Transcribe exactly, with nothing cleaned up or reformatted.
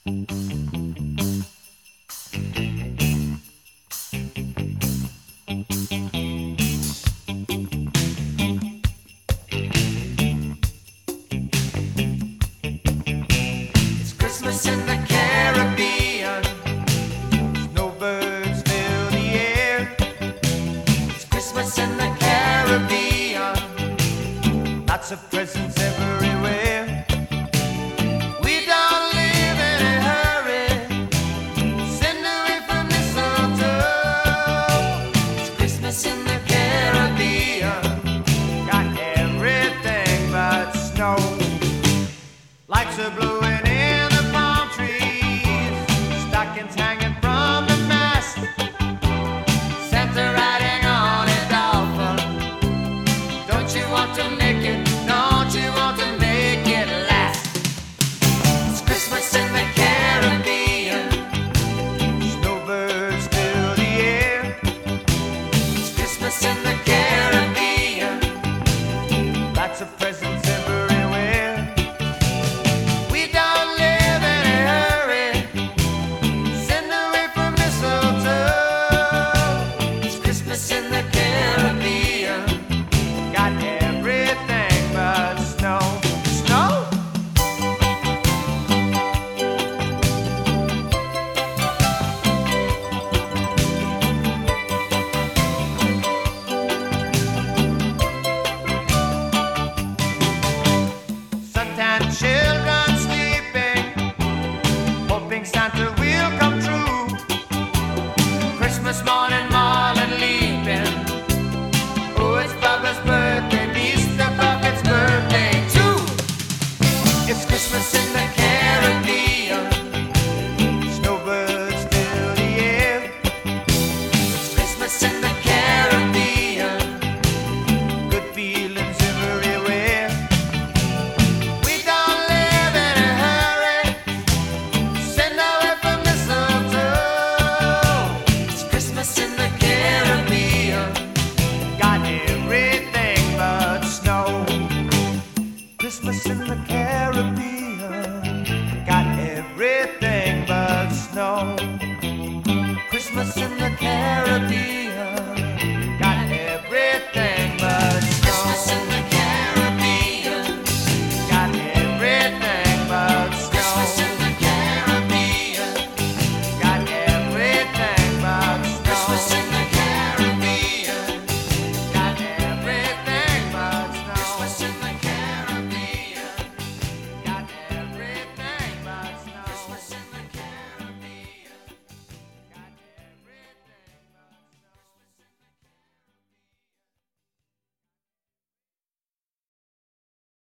It's Christmas in the Caribbean. Snowbirds fill the air. It's Christmas in the Caribbean. Lots of presents everywhere. We don't live in a hurry. Send away from mistletoe. It's Christmas in the Caribbean. Got everything but snow. Lights are blowing in the palm trees. Stockings hanging from the mast. Santa riding on a dolphin. Don't you want to make it? Don't you want to make it last? It's Christmas in the Caribbean. Snowbirds fill the air. It's Christmas in the Caribbean. Lots of presents everywhere. We don't live in a hurry. Send away from mistletoe. It's Christmas in the Caribbean. Got everything but snow. Snow? Suntan children sleeping, hoping Santa will come true. Christmas morning, Marlin leaping. Oh, it's Bubba's birthday, Mister Bucket's birthday too. It's Christmas in the Caribbean. Snowbirds fill the air. It's Christmas in the Caribbean. Good feelings everywhere. We don't live in a hurry. Send away from mistletoe. It's Christmas in the Caribbean. Got everything but snow. Christmas in the Caribbean. Got everything but snow.